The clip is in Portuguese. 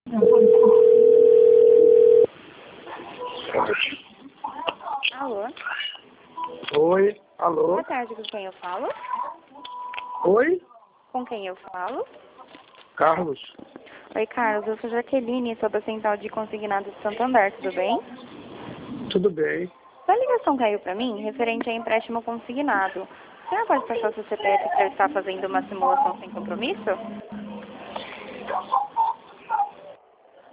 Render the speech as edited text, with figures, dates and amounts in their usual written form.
Alô? Oi, alô? Boa tarde, com quem eu falo? Oi, Com quem eu falo? Carlos. Oi, Carlos, eu sou Jaqueline, sou da Central de Consignados de Santander, tudo bem? Tudo bem? Sua ligação caiu para mim referente a empréstimo consignado. O senhor pode passar o seu CPF para eu estar fazendo uma simulação sem compromisso?